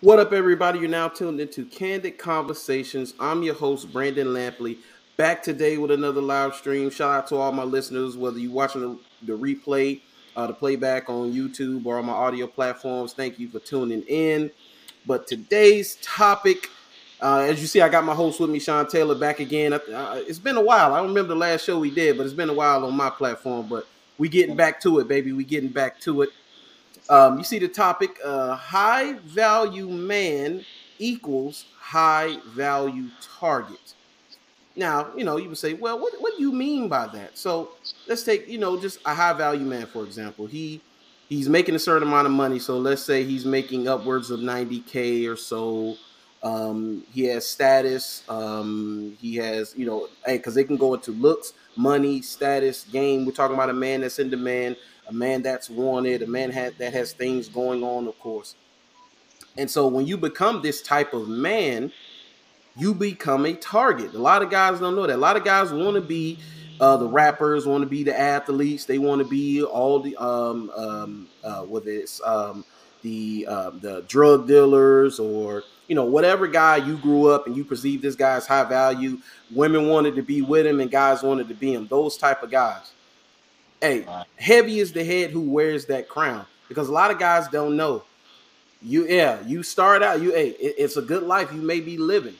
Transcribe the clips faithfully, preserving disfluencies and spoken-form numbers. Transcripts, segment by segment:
What up, everybody? You're now tuned into Candid Conversations. I'm your host, Brandon Lampley, back today with another live stream. Shout out to all my listeners, whether you're watching the, the replay, uh, the playback on YouTube, or on my audio platforms. Thank you for tuning in. But today's topic, uh, as you see, I got my host with me, Sean Taylor, back again. Uh, it's been a while. I don't remember the last show we did, but it's been a while on my platform. But we getting back to it, baby. We getting back to it. Um, you see the topic, uh, high value man equals high value target. Now, you know, you would say, well, what, what do you mean by that? So let's take, you know, just a high value man, for example. He he's making a certain amount of money. So let's say he's making upwards of ninety K or so. Um, he has status. Um, he has, you know, hey, because they can go into looks, money, status, game. We're talking about a man that's in demand, a man that's wanted, a man had, that has things going on, of course. And so when you become this type of man, you become a target. A lot of guys don't know that. A lot of guys want to be uh, the rappers, want to be the athletes. They want to be all the um um uh, whether it's um the uh, the drug dealers or you know whatever guy you grew up and you perceive this guy as high value. Women wanted to be with him and guys wanted to be him. Those type of guys. Hey, Right. heavy is the head who wears that crown because a lot of guys don't know. You yeah, you start out. You hey, it, it's a good life you may be living.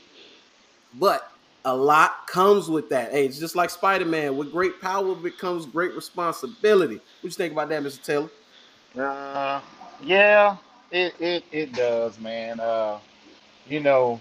But a lot comes with that. Hey, it's just like Spider-Man. With great power becomes great responsibility. What you think about that, Mister Taylor? Uh, yeah, it, it it does, man. Uh, you know,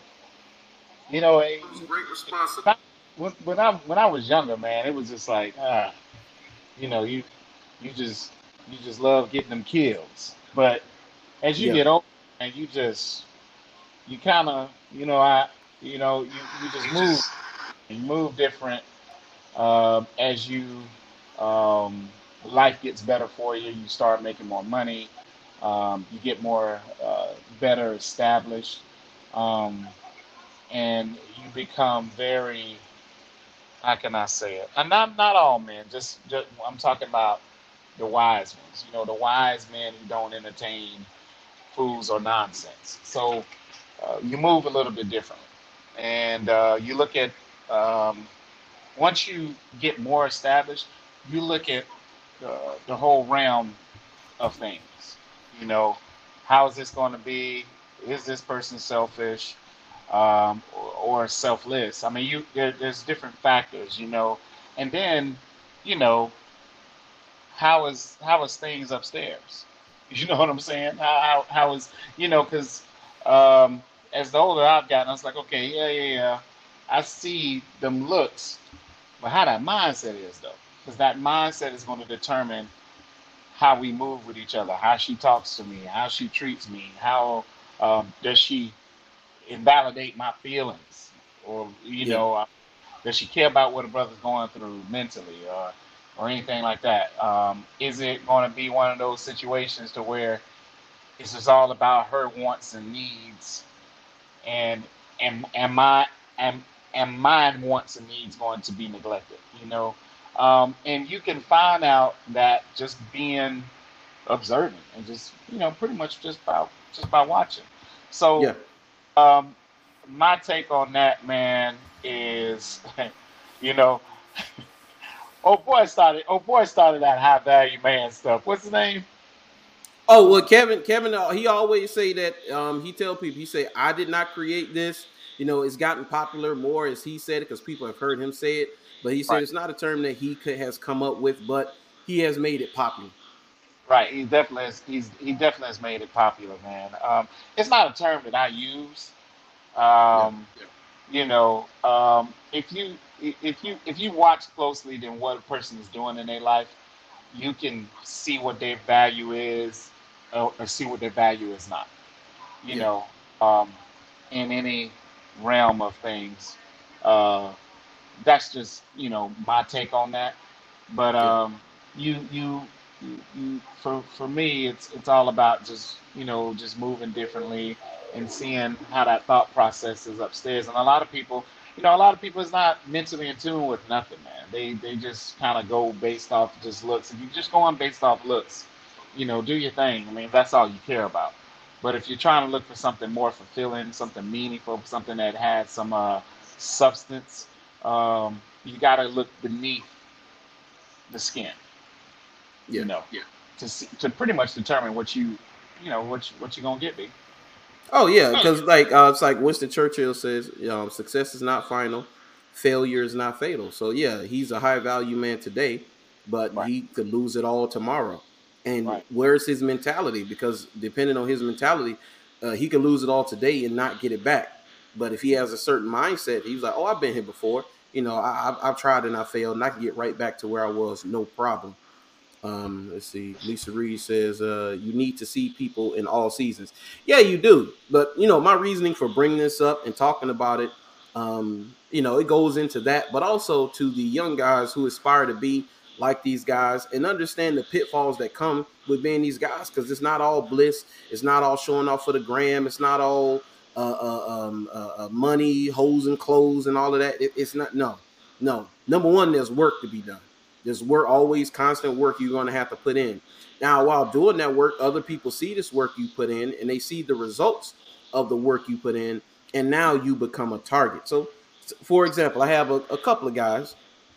you know, eh, Comes great responsibility. back when when I when I was younger, man, it was just like, ah, you know, you you just you just love getting them kills. But as you Yeah. get older, and you just you kind of, you know, I, you know, you you just move, you move different. Um, as you um, life gets better for you, you start making more money. Um, you get more uh, better established, um, and you become very. How can I say it? And not not all men. Just, just I'm talking about the wise ones. You know, the wise men who don't entertain fools or nonsense. So uh, you move a little bit differently, and uh, you look at um, once you get more established, you look at uh, the whole realm of things. You know, how is this going to be? Is this person selfish um, or, or selfless? I mean, you there, there's different factors, you know, and then, you know, how is how is things upstairs? You know what I'm saying? How how, how is you know because um, as the older I've gotten, I was like, okay, yeah, yeah, yeah. I see them looks, but how that mindset is though, because that mindset is going to determine how we move with each other, how she talks to me, how she treats me, how um, does she invalidate my feelings, or you Yeah. know, uh, does she care about what a brother's going through mentally, or or anything like that? Um, is it going to be one of those situations to where it's just all about her wants and needs, and and and my and and mine wants and needs going to be neglected, you know? Um, and you can find out that just being observant and just you know pretty much just by just by watching. So Yeah. um, my take on that, man, is you know oh boy started oh boy started that high value man stuff. What's his name? Oh What's well, Kevin. Kevin. Uh, he always say that. Um, he tell people. He say, "I did not create this. You know, it's gotten popular more as he said it because people have heard him say it. But he said right? it's not a term that he could, has come up with, but he has made it popular. Right. He definitely has, he's he definitely has made it popular, man. Um, it's not a term that I use. Yeah. Um, you know, um, if you if you if you watch closely, then what a person is doing in their life, you can see what their value is, or, or see what their value is not. You Yeah. know, um, in any realm of things. Uh, that's just you know my take on that. But Yeah. um, you, you you you for for me, it's it's all about just you know just moving differently and seeing how that thought process is upstairs. And a lot of people, you know, a lot of people is not mentally in tune with nothing, man. They they just kind of go based off just looks. If you just go on based off looks, you know, do your thing. I mean, that's all you care about. But if you're trying to look for something more fulfilling, something meaningful, something that has some uh, substance, um, you got to look beneath the skin, you Yeah. know, yeah, to see, to pretty much determine what you, you know, what you, what you're gonna get, big. Oh yeah, because like uh, it's like Winston Churchill says, you know, success is not final, failure is not fatal. So yeah, he's a high value man today, but Right, he could lose it all tomorrow. And right, where's his mentality? Because depending on his mentality, uh, he could lose it all today and not get it back. But if he has a certain mindset, he's like, "Oh, I've been here before. You know, I, I've, I've tried and I failed, and I can get right back to where I was, no problem." Um, let's see. Lisa Reed says, uh, you need to see people in all seasons. Yeah, you do. But, you know, my reasoning for bringing this up and talking about it, um, you know, it goes into that, but also to the young guys who aspire to be like these guys and understand the pitfalls that come with being these guys, because it's not all bliss. It's not all showing off for the gram. It's not all uh, uh, um, uh, uh, money, hoes and clothes and all of that. It, it's not. No, no. Number one, there's work to be done. There's work, always constant work you're going to have to put in. Now, while doing that work, other people see this work you put in and they see the results of the work you put in, and now you become a target. So, for example, I have a, a couple of guys,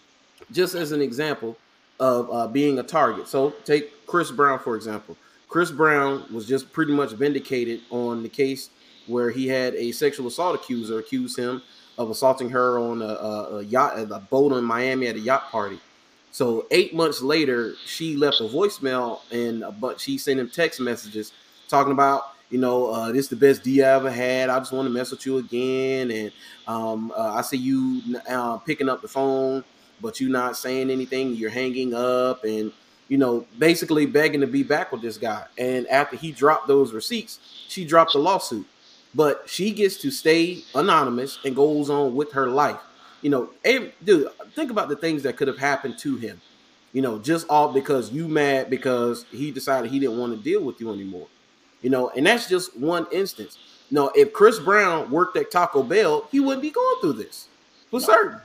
just as an example of uh, being a target. So, take Chris Brown, for example. Chris Brown was just pretty much vindicated on the case where he had a sexual assault accuser accuse him of assaulting her on a, a, a yacht, a boat in Miami at a yacht party. So eight months later, she left a voicemail and but she sent him text messages talking about, you know, uh, this is the best D I ever had. I just want to mess with you again, and um, uh, I see you uh, picking up the phone, but you not saying anything. You're hanging up, and you know, basically begging to be back with this guy. And after he dropped those receipts, she dropped the lawsuit, but she gets to stay anonymous and goes on with her life. You know, hey, dude, think about the things that could have happened to him. You know, just all because you mad because he decided he didn't want to deal with you anymore. You know, and that's just one instance. No, if Chris Brown worked at Taco Bell, he wouldn't be going through this for no, certain.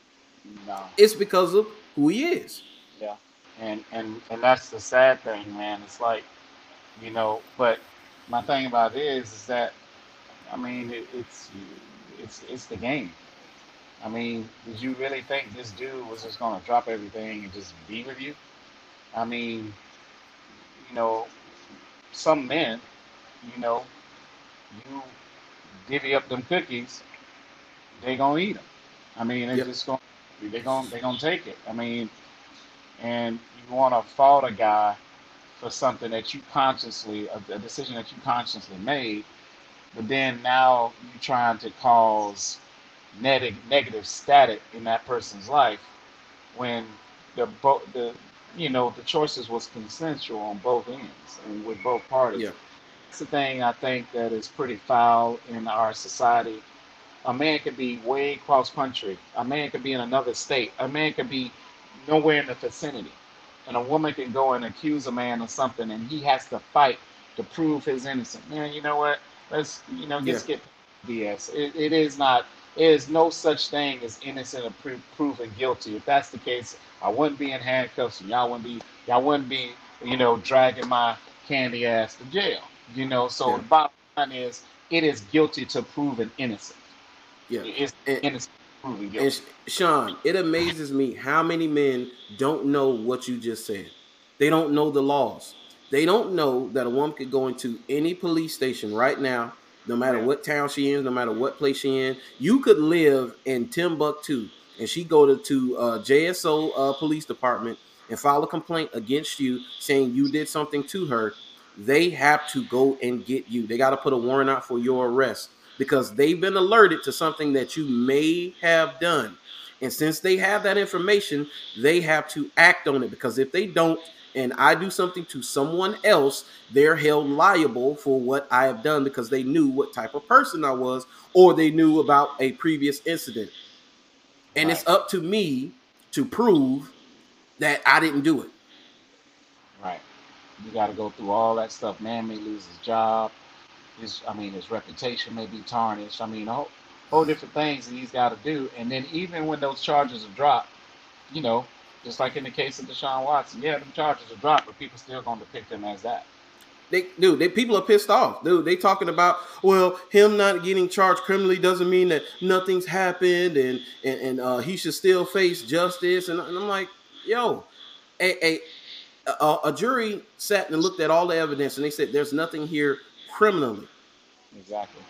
no, It's because of who he is. yeah, and and and that's the sad thing, man. It's like, you know, but my thing about it is, is that I mean, it, it's it's it's the game. I mean, did you really think this dude was just gonna drop everything and just be with you? I mean, you know, some men, you know, you divvy up them cookies, they gonna eat them. I mean, they Yep. just gonna they gonna they gonna take it. I mean, and you want to fault a guy for something that you consciously, a, a decision that you consciously made, but then now you trying to cause neg- negative static in that person's life when the both the you know the choices was consensual on both ends and with both parties. Yeah. It's the thing I think that is pretty foul in our society. A man could be way cross country. A man could be in another state. A man could be nowhere in the vicinity. And a woman can go and accuse a man of something and he has to fight to prove his innocence. Man, you know what? Let's, you know, Yeah. let's get B S. It, it is not, there is no such thing as innocent or pro- proven guilty. If that's the case, I wouldn't be in handcuffs and y'all wouldn't be, y'all wouldn't be, you know, dragging my candy ass to jail. You know, so Yeah. the bottom line is it is guilty to prove an innocent. Yeah. It's And innocent proven and guilty. Sean, it amazes me how many men don't know what you just said. They don't know the laws. They don't know that a woman could go into any police station right now, no matter Yeah. what town she is, no matter what place she in. You could live in Timbuktu, and she go to, to uh, J S O uh, police department and file a complaint against you saying you did something to her. They have to go and get you. They got to put a warrant out for your arrest because they've been alerted to something that you may have done. And since they have that information, they have to act on it, because if they don't, and I do something to someone else, they're held liable for what I have done because they knew what type of person I was, or they knew about a previous incident. And Right. it's up to me to prove that I didn't do it. Right. You got to go through all that stuff. Man may lose his job. His, I mean, his reputation may be tarnished. I mean, a whole, whole different things that he's got to do. And then even when those charges are dropped, you know, just like in the case of Deshaun Watson, yeah, the charges are dropped, but people still going to depict him as that. They, dude, they people are pissed off, dude. They talking about, well, him not getting charged criminally doesn't mean that nothing's happened, and and, and uh, he should still face justice. And, and I'm like, yo, a, a a a jury sat and looked at all the evidence, and they said there's nothing here criminally. Exactly.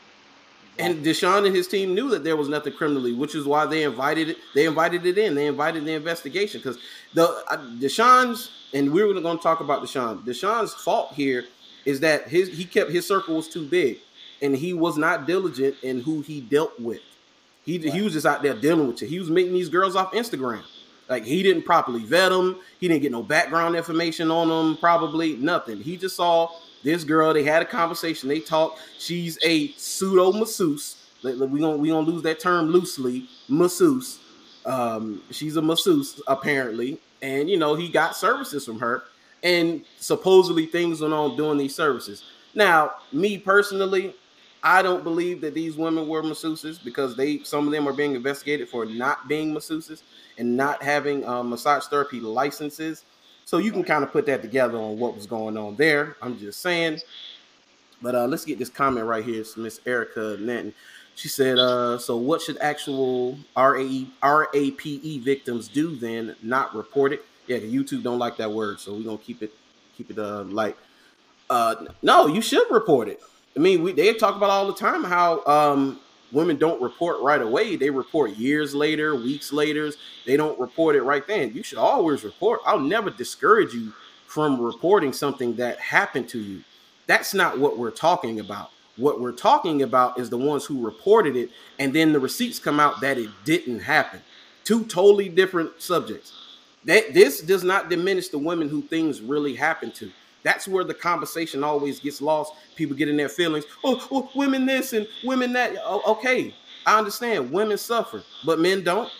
And Exactly. Deshaun and his team knew that there was nothing criminally, which is why they invited it. They invited it in. They invited the investigation because the uh, Deshaun's, and we were going to talk about Deshaun. Deshaun's fault here is that his he kept his circle was too big, and he was not diligent in who he dealt with. He Right. he was just out there dealing with you. He was meeting these girls off Instagram. Like, he didn't properly vet them. He didn't get no background information on them. Probably nothing. He just saw this girl. They had a conversation. They talked. She's a pseudo masseuse. We're gonna we gonna lose that term loosely. Masseuse. Um, she's a masseuse apparently, and you know he got services from her, and supposedly things went on doing these services. Now, me personally, I don't believe that these women were masseuses because they some of them are being investigated for not being masseuses and not having um, massage therapy licenses. So you can Right. kind of put that together on what was going on there. I'm just saying. But uh, let's get this comment right here. It's Miss Erica Nanton. She said, uh, so what should actual R A E, R A P E victims do then? Not report it? Yeah, YouTube don't like that word, so we're gonna keep it keep it uh light. Uh, no, you should report it. I mean, we they talk about all the time how um, women don't report right away. They report years later, weeks later. They don't report it right then. You should always report. I'll never discourage you from reporting something that happened to you. That's not what we're talking about. What we're talking about is the ones who reported it, and then the receipts come out that it didn't happen. Two totally different subjects. That this does not diminish the women who things really happen to. That's where the conversation always gets lost. People get in their feelings. Oh, oh women this and women that. Oh, okay, I understand. Women suffer, but men don't.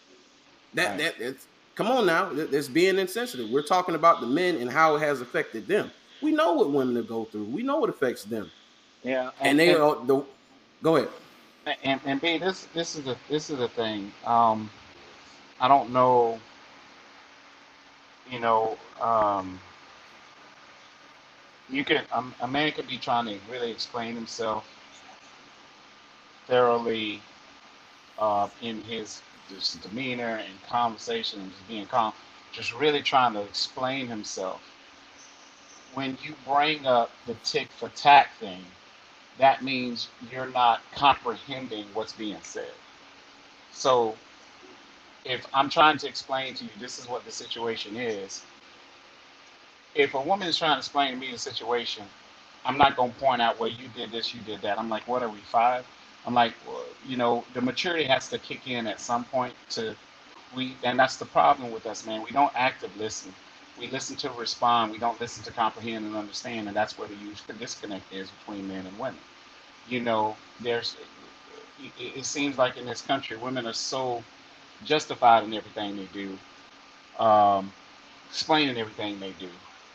That Right. that that's come on now. That's being insensitive. We're talking about the men and how it has affected them. We know what women go through. We know what affects them, Yeah. and And they and are the. Go ahead. and, and B, this this is the this is the thing. Um, I don't know. You know, um, you can um, a man could be trying to really explain himself thoroughly uh, in his just demeanor and conversation, and just being calm, just really trying to explain himself. When you bring up the tick for tack thing, that means you're not comprehending what's being said. So if I'm trying to explain to you this is what the situation is, if a woman is trying to explain to me the situation, I'm not going to point out, well, you did this, you did that. I'm like, what are we, five? I'm like, well, you know, the maturity has to kick in at some point to we, and that's the problem with us, man. We don't active listen. We listen to respond. We don't listen to comprehend and understand, and that's where the huge disconnect is between men and women. You know, there's, it, it seems like in this country, women are so justified in everything they do, um, explaining everything they do.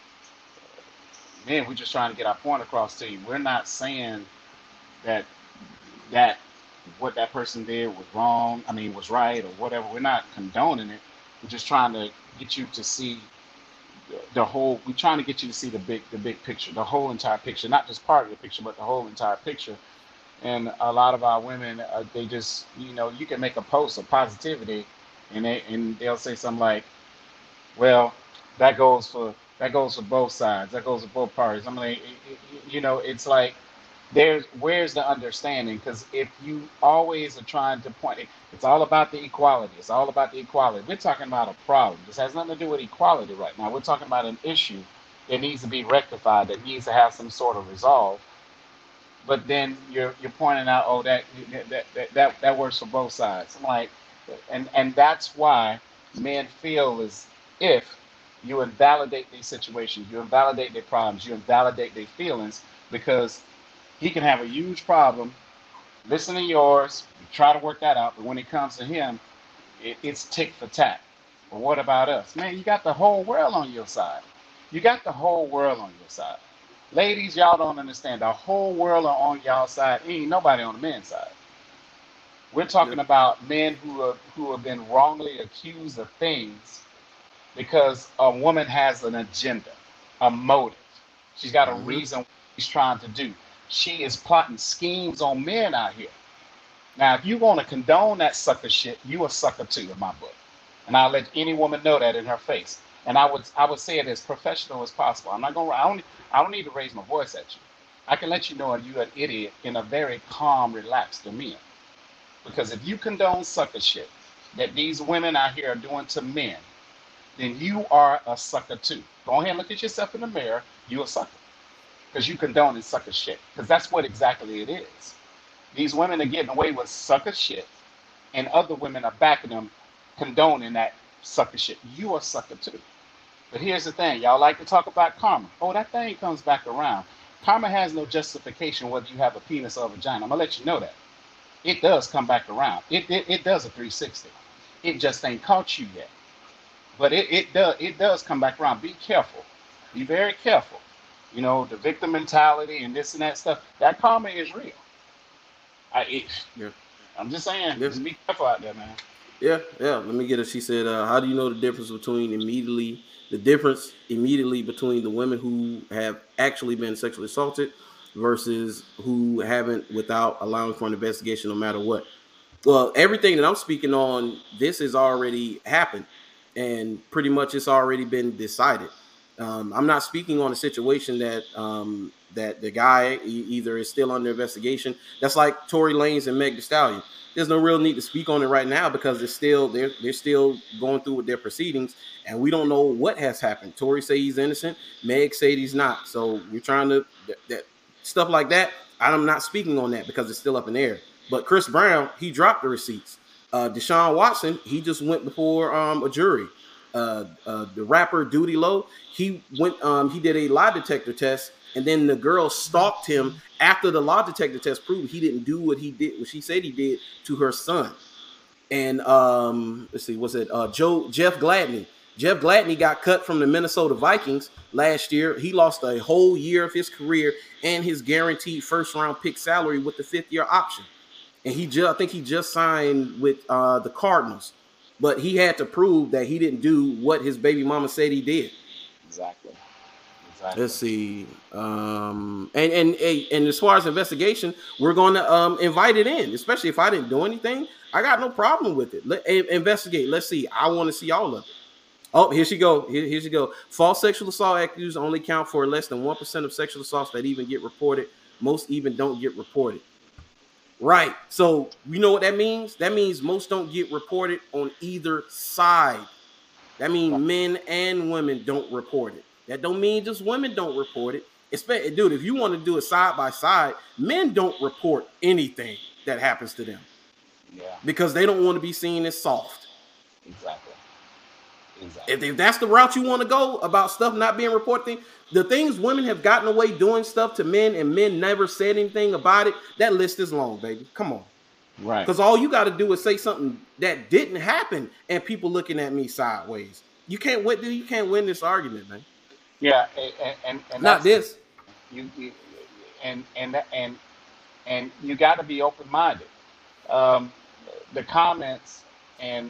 Man, we're just trying to get our point across to you. We're not saying that that what that person did was wrong. I mean, was right or whatever. We're not condoning it. We're just trying to get you to see the, the whole. We're trying to get you to see the big, the big picture, the whole entire picture, not just part of the picture, but the whole entire picture. And a lot of our women, uh, they just, you know, you can make a post of positivity, and they and they'll say something like, well, that goes for that goes for both sides. That goes for both parties. I'm like, you know, it's like there's where's the understanding? Because if you always are trying to point, it, it's all about the equality. It's all about the equality. We're talking about a problem. This has nothing to do with equality right now. We're talking about an issue that needs to be rectified, that needs to have some sort of resolve. But then you're you're pointing out, oh, that that that that, that works for both sides. I'm like, and and that's why men feel as if you invalidate these situations, you invalidate their problems, you invalidate their feelings, because he can have a huge problem, listen to yours, you try to work that out, but when it comes to him, it, it's tick for tack. But what about us? Man, you got the whole world on your side. You got the whole world on your side. Ladies, y'all don't understand. The whole world are on y'all side. Ain't nobody on the men's side. We're Yeah. talking about men who are who have been wrongly accused of things because a woman has an agenda, a motive. She's got a Mm-hmm. reason what she's trying to do. She is plotting schemes on men out here. Now, if you want to condone that sucker shit, you a sucker too in my book. And I'll let any woman know that in her face. And I would I would say it as professional as possible. I'm not gonna I don't I don't need to raise my voice at you. I can let you know you're an idiot in a very calm, relaxed demeanor. Because if you condone sucker shit that these women out here are doing to men, then you are a sucker too. Go ahead and look at yourself in the mirror. You a sucker. Because you condone sucker shit. Because that's what exactly it is. These women are getting away with sucker shit, and other women are backing them, condoning that sucker shit. You are sucker too. But here's the thing, y'all like to talk about karma. Oh, that thing comes back around. Karma has no justification whether you have a penis or a vagina. I'm gonna let you know that. It does come back around. It it, it does a three sixty. It just ain't caught you yet. But it, it does it does come back around. Be careful. Be very careful. You know, the victim mentality and this and that stuff. That karma is real. I it, Yeah. I'm just saying, Yeah. just be careful out there, man. Yeah. Yeah. Let me get it. She said, uh, "How do you know the difference between immediately the difference immediately between the women who have actually been sexually assaulted versus who haven't, without allowing for an investigation, no matter what?" Well, everything that I'm speaking on, this has already happened, and pretty much it's already been decided. Um, I'm not speaking on a situation that um, that the guy e- either is still under investigation. That's like Tory Lanez and Meg Thee Stallion. There's no real need to speak on it right now because it's still they're they're still going through with their proceedings, and we don't know what has happened. Tory say he's innocent, Meg said he's not. So we're trying to that, that stuff like that. I'm not speaking on that because it's still up in the air. But Chris Brown, he dropped the receipts. Uh, Deshaun Watson, he just went before um, a jury. Uh, uh, the rapper Duty Low, he went, um, he did a lie detector test, and then the girl stalked him after the lie detector test proved he didn't do what he did, what she said he did to her son. And um, let's see, what's it? Uh, Joe Jeff Gladney. Jeff Gladney got cut from the Minnesota Vikings last year. He lost a whole year of his career and his guaranteed first round pick salary with the fifth year option. And he just, I think he just signed with uh, the Cardinals, but he had to prove that he didn't do what his baby mama said he did. Exactly. Exactly. Let's see, um, and and and as far as investigation, we're going to um, invite it in, especially if I didn't do anything. I got no problem with it. Let investigate. Let's see. I want to see all of it. Oh, here she go. Here, here she go. False sexual assault accused only count for less than one percent of sexual assaults that even get reported. Most even don't get reported. Right. So you know what that means? That means most don't get reported on either side. That means men and women don't report it. That don't mean just women don't report it. Especially, dude, if you want to do it side by side, men don't report anything that happens to them. Yeah. Because they don't want to be seen as soft. Exactly. Exactly. If, if that's the route you want to go about stuff not being reported, the things women have gotten away doing stuff to men and men never said anything about it, that list is long, baby. Come on. Right. Because all you got to do is say something that didn't happen and people looking at me sideways. You can't win, dude. You can't win this argument, man. Yeah, and and, and not this. You, you and and and and you got to be open minded. Um, the comments, and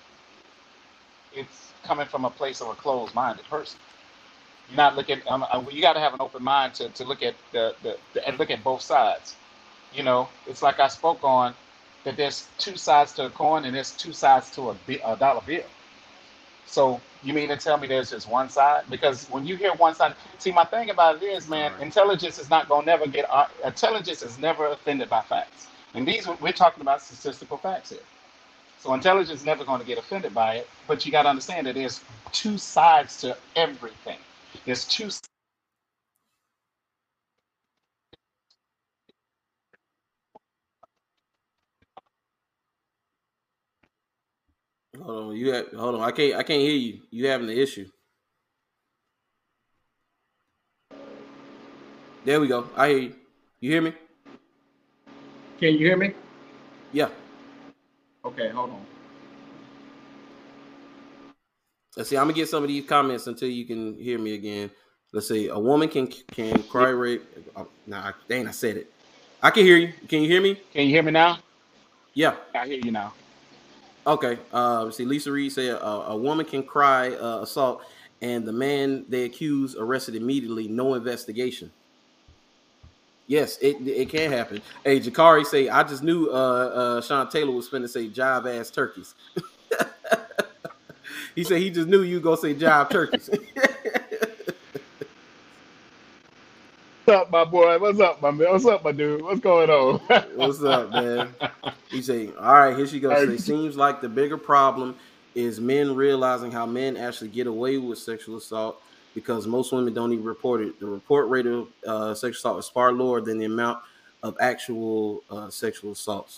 it's coming from a place of a closed minded person. You're not looking. Um, uh, you got to have an open mind to, to look at the, the, the and look at both sides. You know, it's like I spoke on that. There's two sides to a coin, and there's two sides to a, a dollar bill. So you mean to tell me there's just one side? Because when you hear one side, see, my thing about it is, man, intelligence is not gonna never get. Uh, intelligence is never offended by facts, and these we're talking about statistical facts here. So intelligence is never going to get offended by it, but you got to understand that there's two sides to everything. There's two. Hold on, you have, hold on. I can't I can't hear you. You having the issue. There we go. I hear you. You hear me? Can you hear me? Yeah. Okay, hold on. Let's see. I'm gonna get some of these comments until you can hear me again. Let's see. A woman can can cry rape. Oh, nah, dang, I said it. I can hear you. Can you hear me? Can you hear me now? Yeah. I hear you now. Okay. Uh, let's see. Lisa Reed said uh, a woman can cry uh, assault and the man they accuse arrested immediately, no investigation. Yes, it it can happen. Hey, Jakari say, I just knew uh, uh, Sean Taylor was finna say jive ass turkeys. He said he just knew you go say jive turkeys. What's up, my boy? What's up, my man? What's up, my dude? What's going on? What's up, man? He say, all right, here she goes. It seems like the bigger problem is men realizing how men actually get away with sexual assault because most women don't even report it. The report rate of uh, sexual assault is far lower than the amount of actual uh, sexual assaults.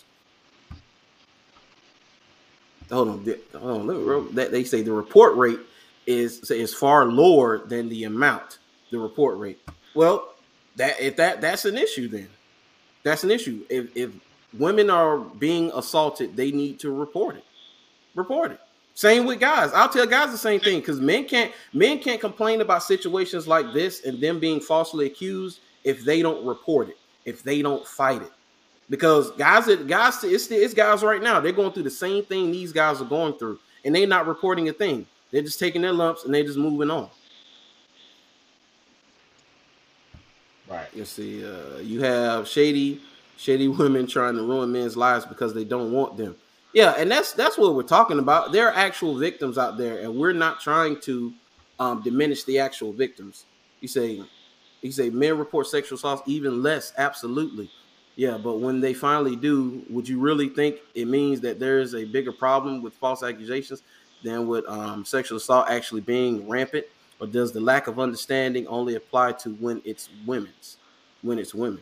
Hold on, hold on. Look, that they say the report rate is is far lower than the amount. The report rate. Well, that if that that's an issue, then that's an issue. If if women are being assaulted, they need to report it. Report it. Same with guys. I'll tell guys the same thing because men can't men can't complain about situations like this and them being falsely accused if they don't report it, if they don't fight it. Because guys, guys, it's it's guys right now. They're going through the same thing these guys are going through, and they're not reporting a thing. They're just taking their lumps and they're just moving on. Right. You see, uh, you have shady, shady women trying to ruin men's lives because they don't want them. Yeah, and that's that's what we're talking about. There are actual victims out there, and we're not trying to um, diminish the actual victims. You say, you say men report sexual assault even less. Absolutely. Yeah, but when they finally do, would you really think it means that there is a bigger problem with false accusations than with um, sexual assault actually being rampant? Or does the lack of understanding only apply to when it's women's, when it's women?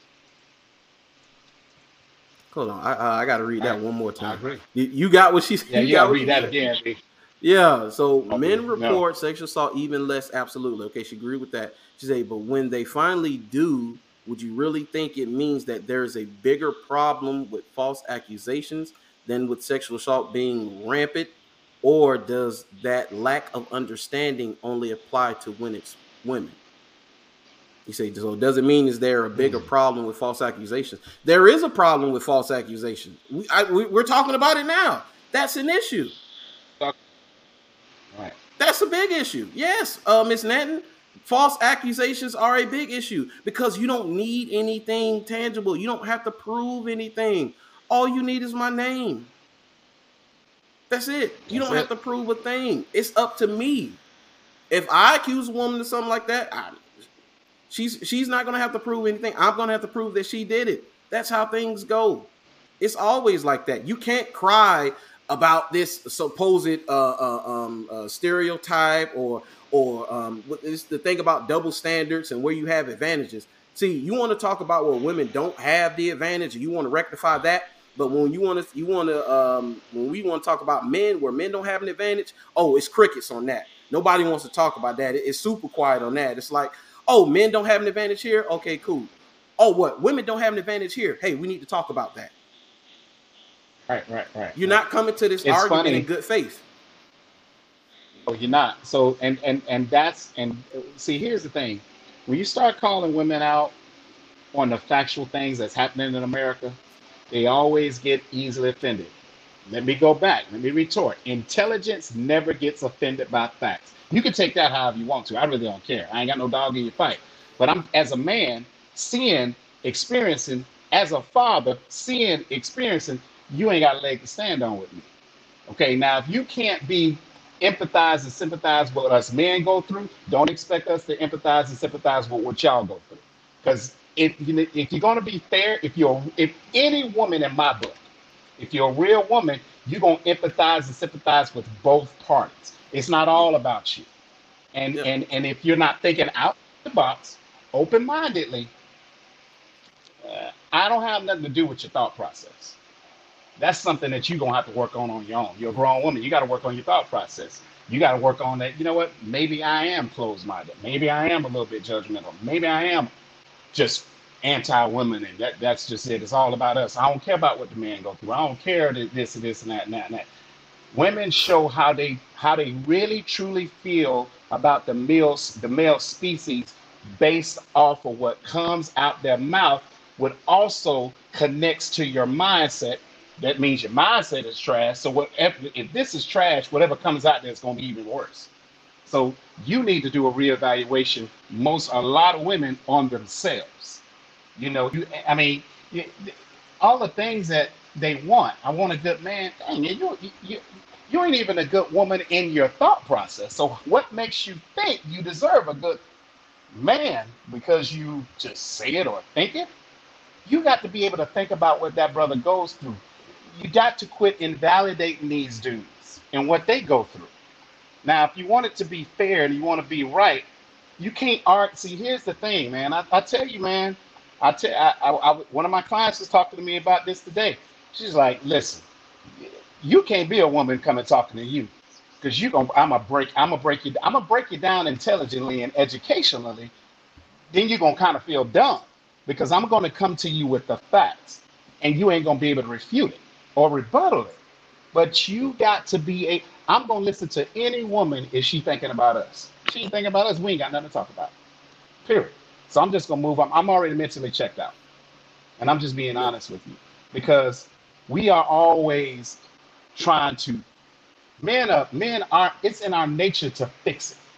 Hold on, I I got to read that I, one more time. I agree. You, you got what she said. Yeah, you, you got to read that said. again. Babe. Yeah, so okay, men report no. sexual assault even less. Absolutely. Okay, she agreed with that. She said, but when they finally do, would you really think it means that there is a bigger problem with false accusations than with sexual assault being rampant? Or does that lack of understanding only apply to when it's women? You say, so does it mean is there a bigger problem with false accusations? There is a problem with false accusations. We, I, we, we're talking about it now. That's an issue. Right. That's a big issue. Yes, uh, Miss Nathan. False accusations are a big issue because you don't need anything tangible. You don't have to prove anything. All you need is my name. That's it. You That's don't it. have to prove a thing. It's up to me. If I accuse a woman of something like that, I, she's she's not going to have to prove anything. I'm going to have to prove that she did it. That's how things go. It's always like that. You can't cry about this supposed uh, uh, um, uh, stereotype or or um, it's the thing about double standards and where you have advantages. See, you want to talk about where women don't have the advantage, and you want to rectify that. But when you want to, you want to, um, when we want to talk about men where men don't have an advantage, oh, it's crickets on that. Nobody wants to talk about that. It's super quiet on that. It's like, oh, men don't have an advantage here. Okay, cool. Oh, what? Women don't have an advantage here. Hey, we need to talk about that. Right, right, right. You're right. not coming to this it's argument funny. in good faith. Oh, you're not. So, and and and that's and see, here's the thing: when you start calling women out on the factual things that's happening in America, they always get easily offended. Let me go back. Let me retort. Intelligence never gets offended by facts. You can take that however you want to. I really don't care. I ain't got no dog in your fight. But I'm, as a man, seeing, experiencing, as a father, seeing, experiencing, you ain't got a leg to stand on with me. Okay, now if you can't be empathize and sympathize with what us men go through, don't expect us to empathize and sympathize with what y'all go through. Because if, you, if you're going to be fair, if you're if any woman in my book, if you're a real woman, you're going to empathize and sympathize with both parties. It's not all about you. And yeah. and and if you're not thinking out the box, open-mindedly, uh, I don't have nothing to do with your thought process. That's something that you're going to have to work on on your own. You're a grown woman. You got to work on your thought process. You got to work on that. You know what? Maybe I am closed-minded. Maybe I am a little bit judgmental. Maybe I am just anti-women, and that, that's just it. It's all about us. I don't care about what the men go through. I don't care that this and this and that and that and that. Women show how they how they really truly feel about the male the male species based off of what comes out their mouth, what also connects to your mindset. That means your mindset is trash. So whatever, if this is trash, whatever comes out there is going to be even worse. So you need to do a reevaluation. Most a lot of women on themselves. You know, you I mean, you, all the things that they want. I want a good man. Dang, you, you you you ain't even a good woman in your thought process. So what makes you think you deserve a good man because you just say it or think it? You got to be able to think about what that brother goes through. You got to quit invalidating these dudes and what they go through. Now, if you want it to be fair and you want to be right, you can't argue. See, here's the thing, man. I, I tell you, man. I tell I, I, I, one of my clients was talking to me about this today. She's like, "Listen, you can't be a woman coming talking to you, because you gonna I'm gonna break I'm gonna break you I'm gonna break you down intelligently and educationally. Then you're gonna kind of feel dumb because I'm gonna come to you with the facts, and you ain't gonna be able to refute it or rebuttal it. But you got to be a. I'm gonna listen to any woman if she thinking about us. She ain't thinking about us. We ain't got nothing to talk about. Period. So I'm just gonna move on. I'm already mentally checked out, and I'm just being Yeah. honest with you because we are always trying to. Men are men are. It's in our nature to fix it.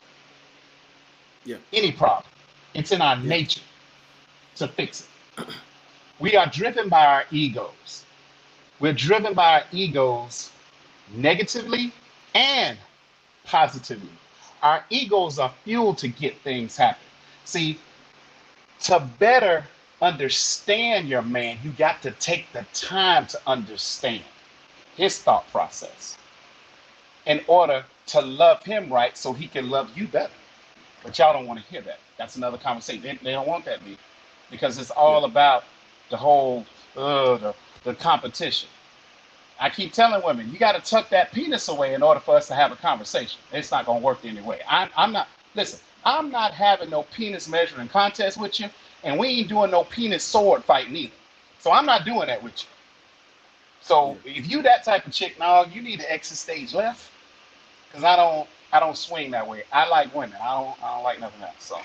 Yeah. Any problem. It's in our Yeah. nature to fix it. We are driven by our egos. We're driven by our egos negatively and positively. Our egos are fuel to get things happen. See, to better understand your man, you got to take the time to understand his thought process in order to love him right so he can love you better. But y'all don't want to hear that. That's another conversation. They, they don't want that, me, because it's Yeah. all about the whole uh, the, the competition. I keep telling women, you got to tuck that penis away in order for us to have a conversation. It's not going to work anyway. I'm, I'm not, listen, I'm not having no penis measuring contest with you, and we ain't doing no penis sword fight neither. So I'm not doing that with you. Yeah. So if you that type of chick, no, you need to exit stage left, because I don't, I don't swing that way. I like women. I don't, I don't like nothing else. So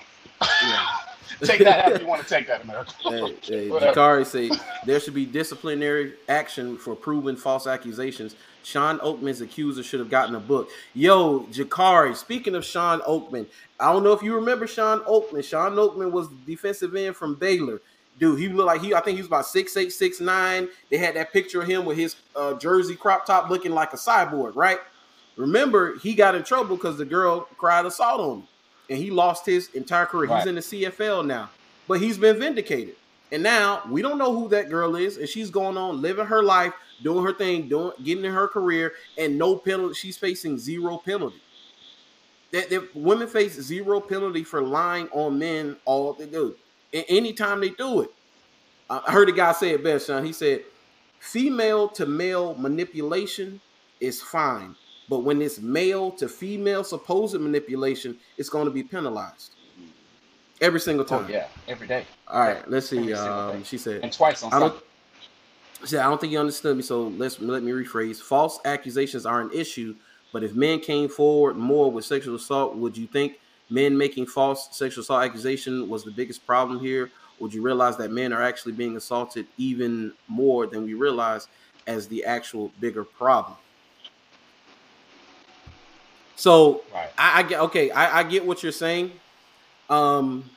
take that Yeah. however you want to take that, America. Hey, hey, Whatever. Jakari say there should be disciplinary action for proving false accusations. Sean Oakman's accuser should have gotten a book. Yo, Jakari, speaking of Sean Oakman, I don't know if you remember Sean Oakman. Sean Oakman was the defensive end from Baylor. Dude, he looked like he, I think he was about six eight, six nine. They had that picture of him with his uh, jersey crop top looking like a cyborg, right? Remember, he got in trouble because the girl cried assault on him. And he lost his entire career. He's Right. in the C F L now. But he's been vindicated. And now we don't know who that girl is. And she's going on, living her life, doing her thing, doing getting in her career, and no penalty. She's facing zero penalty. That, that women face zero penalty for lying on men all they do. And anytime they do it. I heard the guy say it best, Sean. He said, female to male manipulation is fine. But when it's male to female supposed manipulation, it's going to be penalized every single Oh time. yeah, every day. All Yeah, right, let's see. every single Um, day, she said, and twice on I don't. Sunday. She said, I don't think you understood me. So let's let me rephrase. False accusations are an issue, but if men came forward more with sexual assault, would you think men making false sexual assault accusation was the biggest problem here? Would you realize that men are actually being assaulted even more than we realize as the actual bigger problem? So Right. I, I get okay. I, I get what you're saying. Um,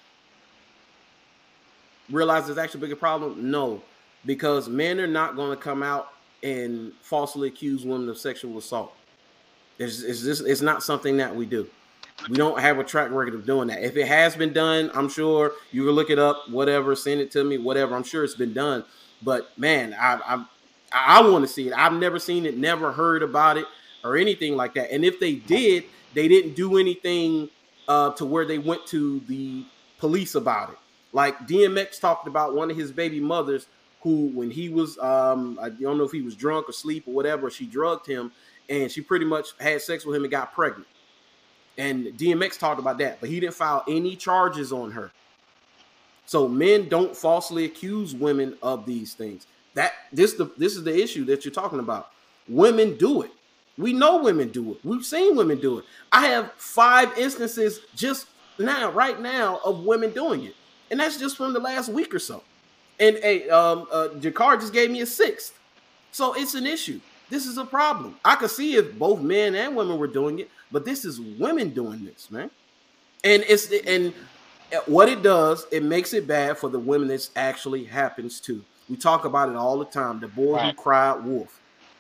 realize there's actually a bigger problem? No, because men are not going to come out and falsely accuse women of sexual assault. It's, it's just it's not something that we do. We don't have a track record of doing that. If it has been done, I'm sure you can look it up, whatever, send it to me, whatever. I'm sure it's been done. But man, I I, I want to see it. I've never seen it, never heard about it or anything like that. And if they did, they didn't do anything uh, to where they went to the police about it. Like D M X talked about one of his baby mothers who, when he was, um, I don't know if he was drunk or asleep or whatever, she drugged him and she pretty much had sex with him and got pregnant. And D M X talked about that, but he didn't file any charges on her. So men don't falsely accuse women of these things. That this the this is the issue that you're talking about. Women do it. We know women do it. We've seen women do it. I have five instances just now, right now, of women doing it, and that's just from the last week or so. And a um, uh, Jakar just gave me a sixth. So it's an issue. This is a problem. I could see if both men and women were doing it, but this is women doing this, man. And it's and what it does, it makes it bad for the women this actually happens to. We talk about it all the time. The boy Right. who cried wolf.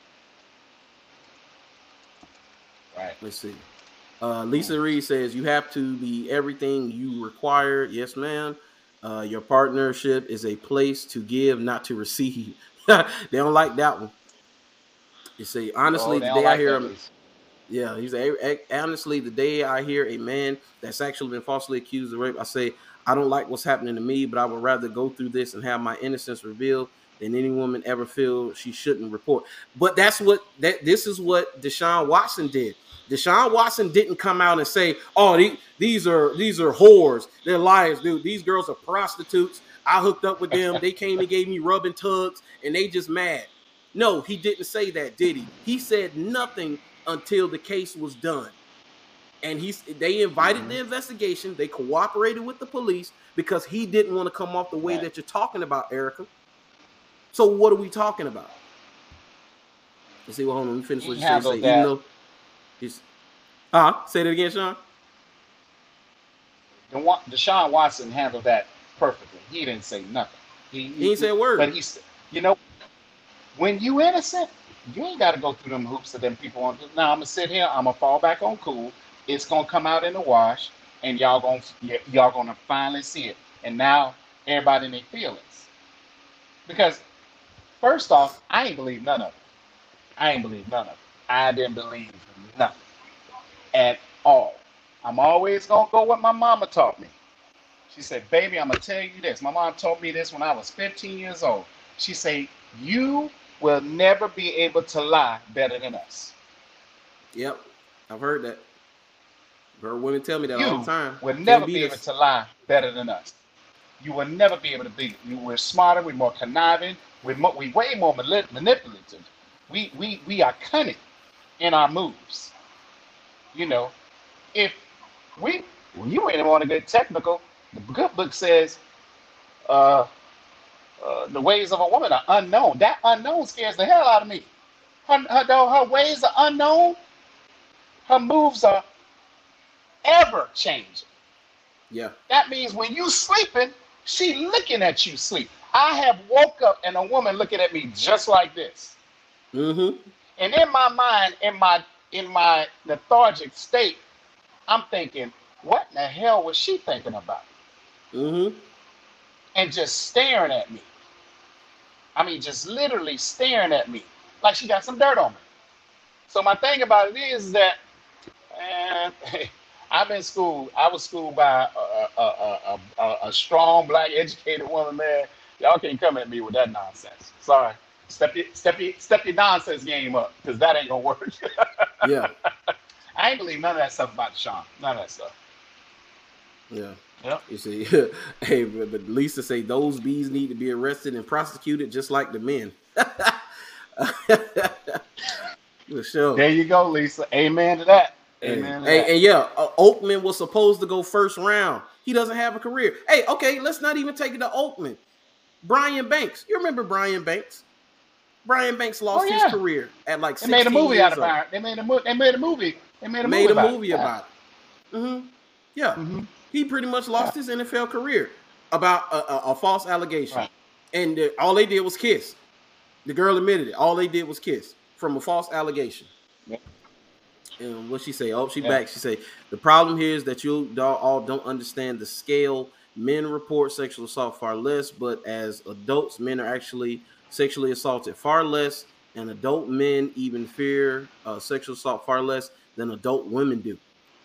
Right. Let's see. Uh, Lisa Reed says you have to be everything you require. Yes, ma'am. Uh, your partnership is a place to give, not to receive. They don't like that one. You see, honestly, Oh, they the don't day I like hear that, him, Lisa. yeah, he's a, a- honestly the day I hear a man that's actually been falsely accused of rape, I say I don't like what's happening to me, but I would rather go through this and have my innocence revealed than any woman ever feel she shouldn't report. But that's what that this is what Deshaun Watson did. Deshaun Watson didn't come out and say, "Oh, the- these are these are whores. They're liars, dude. These girls are prostitutes. I hooked up with them. They came and gave me rubbing tugs, and they just mad." No, he didn't say that, did he? He said nothing until the case was done. And he's they invited Mhm. the investigation. They cooperated with the police because he didn't want to come off the way Right. that you're talking about, Erica. So what are we talking about? Let's see. Well, hold on. Let me finish He what you say. Say handled even that. though he's huh? Say that again, Sean. The Wa- Deshaun Watson handled that perfectly. He didn't say nothing. He, He he, ain't say a he- word. but he's, you know, when you innocent, you ain't got to go through them hoops that them people want. Now I'm gonna sit here. I'm gonna fall back on cool. It's gonna come out in the wash, and y'all gonna y- y'all gonna finally see it. And now everybody in their feelings. Because first off, I ain't believe none of it. I ain't believe none of it. I didn't believe nothing at all. I'm always gonna go what my mama taught me. She said, "Baby, I'm gonna tell you this. My mom told me this when I was fifteen years old. She said, you will never be able to lie better than us. Yep, I've heard that. I've heard women tell me that all the You time. will Can't never beat be able us. to lie better than us. You will never be able to be. You We're smarter. We're more conniving. We're, mo- we way more mani- manipulative. We, we, we are cunning in our moves. You know, if we, well, you ain't want to get technical. The good book says, uh, uh, the ways of a woman are unknown. That unknown scares the hell out of me. Her, her, though her ways are unknown. Her moves are ever changing. Yeah. That means when you sleeping, she looking at you sleep. I have woke up and a woman looking at me just like this. Mm-hmm. And in my mind, in my in my lethargic state, I'm thinking, what in the hell was she thinking about? Mm-hmm. And just staring at me. I mean, just literally staring at me like she got some dirt on me. So my thing about it is that, man, I've been schooled. I was schooled by a, a, a, a, a strong black educated woman, man. Y'all can't come at me with that nonsense. Sorry. Step your, step your, step your nonsense game up, because that ain't gonna work. Yeah. I ain't believe none of that stuff about Sean. None of that stuff. Yeah. Yep. You see, hey, but but Lisa say those bees need to be arrested and prosecuted just like the men. For sure. There you go, Lisa. Amen to that. Hey, Amen to hey, that. and yeah, uh, Oakman was supposed to go first round. He doesn't have a career. Hey, okay, let's not even take it to Oakman. Brian Banks. You remember Brian Banks? Brian Banks Oh lost his yeah. career at like They made a sixteen movie out years of old. Byron. They made a movie. They made a movie. They made a Made movie a about it. movie Yeah. about it. Mm-hmm. Yeah. Mm-hmm. He pretty much Yeah. lost his N F L career about a, a, a false allegation. Right. And uh, all they did was kiss. The girl admitted it. All they did was kiss from a false allegation. Yeah. And what she say? Oh, she Yeah. back. She say the problem here is that you all don't understand the scale. Men report sexual assault far less, but as adults, men are actually sexually assaulted far less, and adult men even fear uh, sexual assault far less than adult women do.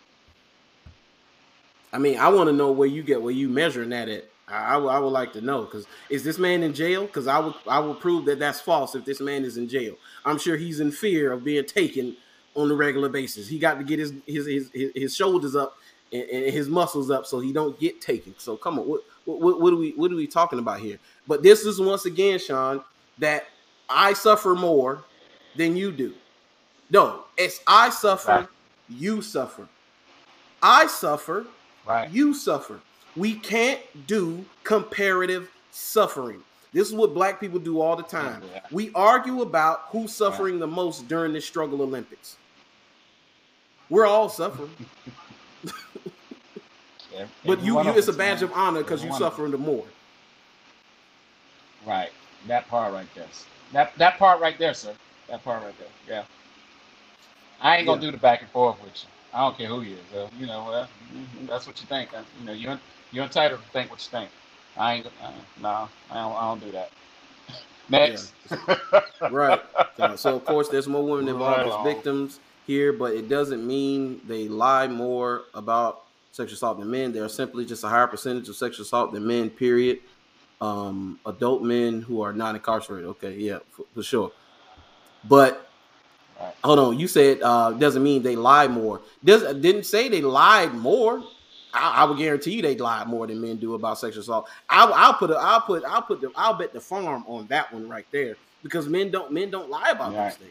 I mean, I want to know where you get where you measuring that at. I, I, would, I would like to know, because is this man in jail? Because I would I will prove that that's false if this man is in jail. I'm sure he's in fear of being taken on a regular basis. He got to get his his his, his shoulders up and, and his muscles up so he don't get taken. So come on, what, what what are we what are we talking about here? But this is once again, Sean, that I suffer more than you do. No, it's I suffer, Exactly. you suffer. I suffer, Right. you suffer. We can't do comparative suffering. This is what black people do all the time. Yeah. We argue about who's suffering yeah. the most during this struggle Olympics. We're all suffering. yeah, but you, you it's a badge man. of honor because you're suffering the more. Right. That part right there. That that part right there, sir. That part right there. Yeah. I ain't gonna yeah. do the back and forth with you. I don't care who you is. So, you know, well, that's what you think. You know, you're you're entitled to think what you think. I ain't. Uh, no, I don't. I don't do that. Next. Yeah. Right. Uh, so of course, there's more women involved right as victims here, but it doesn't mean they lie more about sexual assault than men. There are simply just a higher percentage of sexual assault than men. Period. Um, adult men who are not incarcerated. Okay, yeah, for, for sure. But right. hold on, you said uh, doesn't mean they lie more. Does didn't say they lied more. I, I would guarantee you they lie more than men do about sexual assault. I'll, I'll put a, I'll put I'll put the, I'll bet the farm on that one right there because men don't men don't lie about right. those things.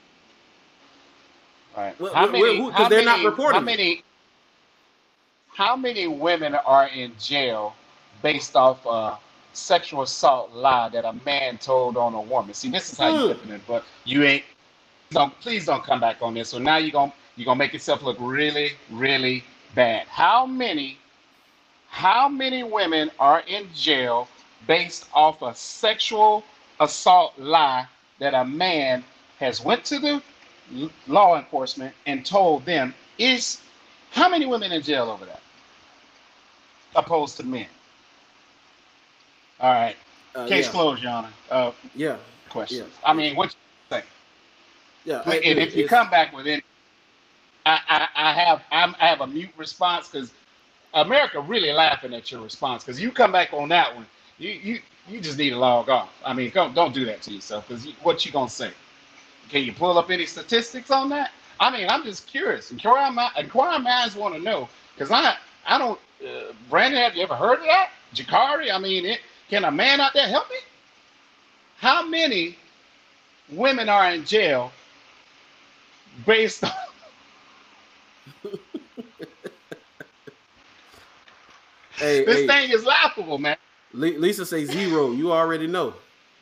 Right. Well, how many? Because they're many, not reporting. How many? It. How many women are in jail based off a sexual assault lie that a man told on a woman? See, this is how hmm. you looking at it, but you ain't. Don't please don't come back on this. So now you're gonna you're gonna make yourself look really really bad. How many? How many women are in jail based off a sexual assault lie that a man has went to the law enforcement and told them? Is how many women in jail over that opposed to men? All right, uh, case yeah. closed, Your Honor. Uh, yeah. Questions. Yeah. I mean, what you think? Yeah. And I, if you come back with any, I, I, I have I'm, I have a mute response because America really laughing at your response because you come back on that one, you you you just need to log off. I mean, don't don't do that to yourself because you, what you gonna say? Can you pull up any statistics on that? I mean, I'm just curious. Inquiring minds want to know because I I don't. Uh, Brandon, have you ever heard of that? Jakari? I mean, it, can a man out there help me? How many women are in jail based on? Hey, this hey. thing is laughable, man. Lisa say zero. You already know.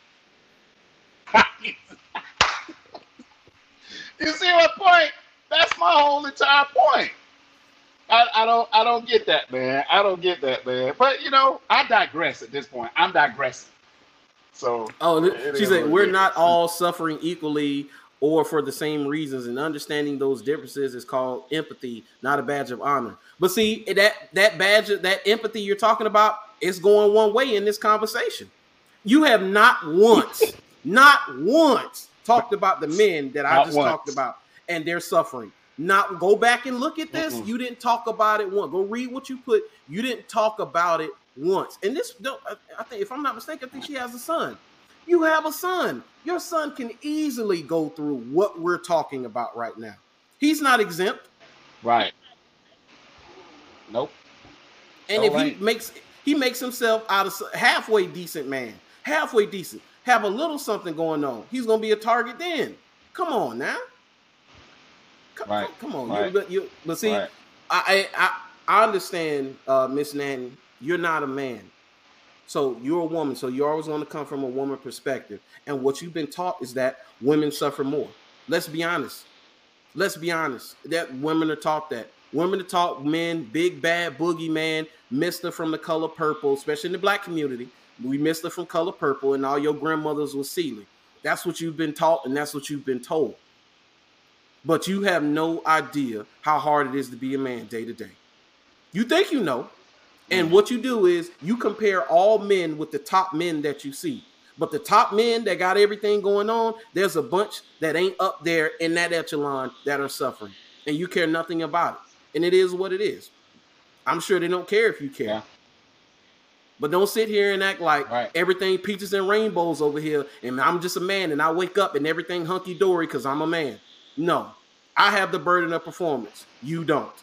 You see my point? That's my whole entire point. I, I don't I don't get that, man. I don't get that, man. But you know, I digress at this point. I'm digressing. So oh, she said we're not all suffering equally or for the same reasons, and understanding those differences is called empathy, not a badge of honor. But see, that that badge of that empathy you're talking about is going one way in this conversation. You have not once, not once talked about the men that I not just once. talked about and their suffering. Not go back and look at this. Mm-mm. You didn't talk about it once. Go read what you put. You didn't talk about it once. And this, I think, if I'm not mistaken, I think she has a son. You have a son. Your son can easily go through what we're talking about right now. He's not exempt. Right. Nope. And no if way. he makes he makes himself out of halfway decent man, halfway decent, have a little something going on, he's gonna be a target then. Come on now. Come, right. come on. Right. You, you, but see, right. I, I I understand, uh, Miss Nanny, you're not a man. So you're a woman. So you always want to come from a woman perspective. And what you've been taught is that women suffer more. Let's be honest. Let's be honest. That women are taught that. Women are taught men, big bad boogeyman, Mister from the color purple, especially in the black community. We Mister from color purple, and all your grandmothers were Sealy. That's what you've been taught, and that's what you've been told. But you have no idea how hard it is to be a man day to day. You think you know. And what you do is you compare all men with the top men that you see. But the top men that got everything going on, there's a bunch that ain't up there in that echelon that are suffering. And you care nothing about it. And it is what it is. I'm sure they don't care if you care. Yeah. But don't sit here and act like right. everything peaches and rainbows over here. And I'm just a man and I wake up and everything hunky-dory because I'm a man. No, I have the burden of performance. You don't.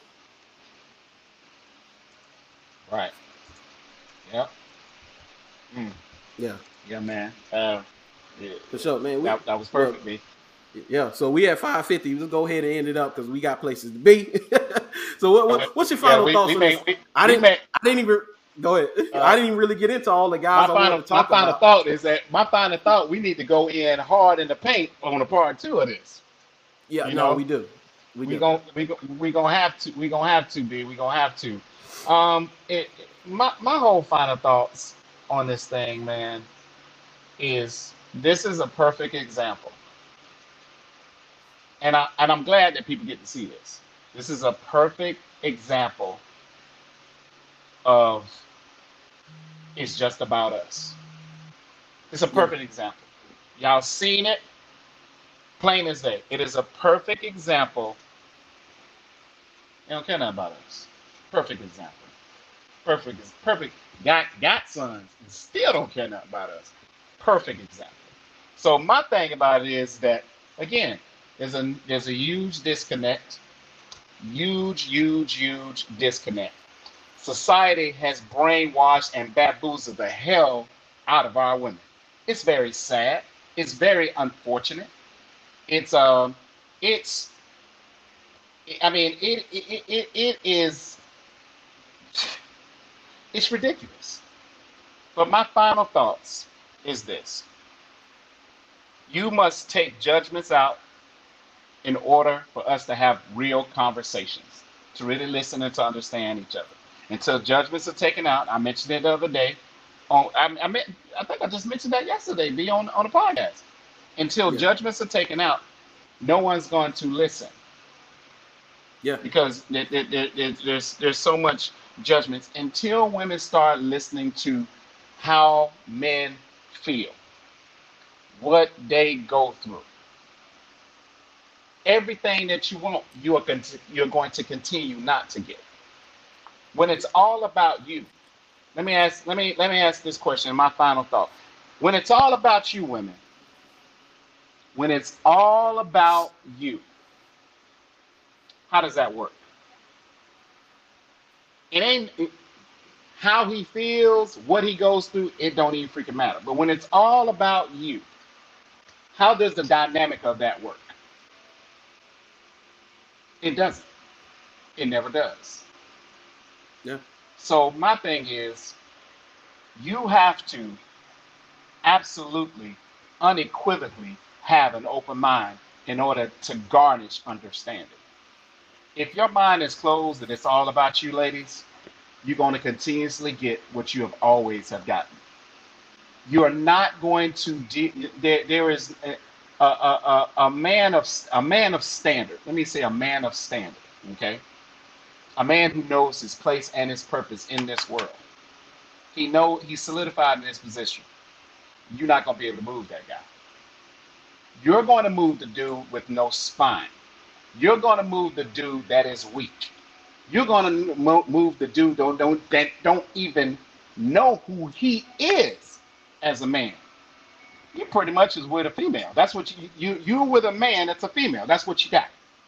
Right. Yep. Mm. Yeah. Yeah, man. Uh, yeah. For sure, man. We, that, that was perfect, B. Yeah. So we at five fifty. Let's go ahead and end it up because we got places to be. So what, what, what's your final yeah, we, thoughts we on made, this? we, I didn't. Made, I didn't even. Go ahead. Uh, I didn't even really get into all the my guys I wanted final to my talk final about. thought is that my final thought we need to go in hard in the paint on a part two of this. Yeah, You no, know, we do. We we do. gon' we gon' we gonna have to we gonna have to be we gonna have to. Um, it, my my whole final thoughts on this thing, man, is this is a perfect example, and I and I'm glad that people get to see this. This is a perfect example of it's just about us. It's a Yeah. perfect example. Y'all seen it, plain as day. It is a perfect example. They don't care nothing about us. Perfect example. Perfect is perfect. Got got sons and still don't care nothing about us. Perfect example. So my thing about it is that again, there's a there's a huge disconnect. Huge, huge, huge disconnect. Society has brainwashed and bamboozled the hell out of our women. It's very sad. It's very unfortunate. It's um, it's. I mean, it it, it, it is. It's ridiculous. But my final thoughts is this: you must take judgments out in order for us to have real conversations, to really listen and to understand each other. Until judgments are taken out, I mentioned it the other day. On I, I, meant, I think I just mentioned that yesterday, be on on a podcast. Until Yeah. judgments are taken out, no one's going to listen Yeah. because there, there, there, there's there's so much judgments. Until women start listening to how men feel, what they go through, everything that you want, you are con- you're going to continue not to get. When it's all about you, let me ask let me let me ask this question. My final thought: when it's all about you, women, when it's all about you, how does that work? It ain't it, how he feels, what he goes through. It don't even freaking matter. But when it's all about you, how does the dynamic of that work? It doesn't. It never does. Yeah. So my thing is, you have to absolutely, unequivocally have an open mind in order to garnish understanding. If your mind is closed and it's all about you, ladies, you're going to continuously get what you have always have gotten. You are not going to de- there. There is a, a, a, a man of a man of standard. Let me say a man of standard. Okay, a man who knows his place and his purpose in this world. He know he's solidified in his position. You're not going to be able to move that guy. You're going to move the dude with no spine. You're going to move the dude that is weak. You're going to move the dude don't don't that don't even know who he is as a man. You pretty much is with a female. That's what you you you with a man that's a female. That's what you got.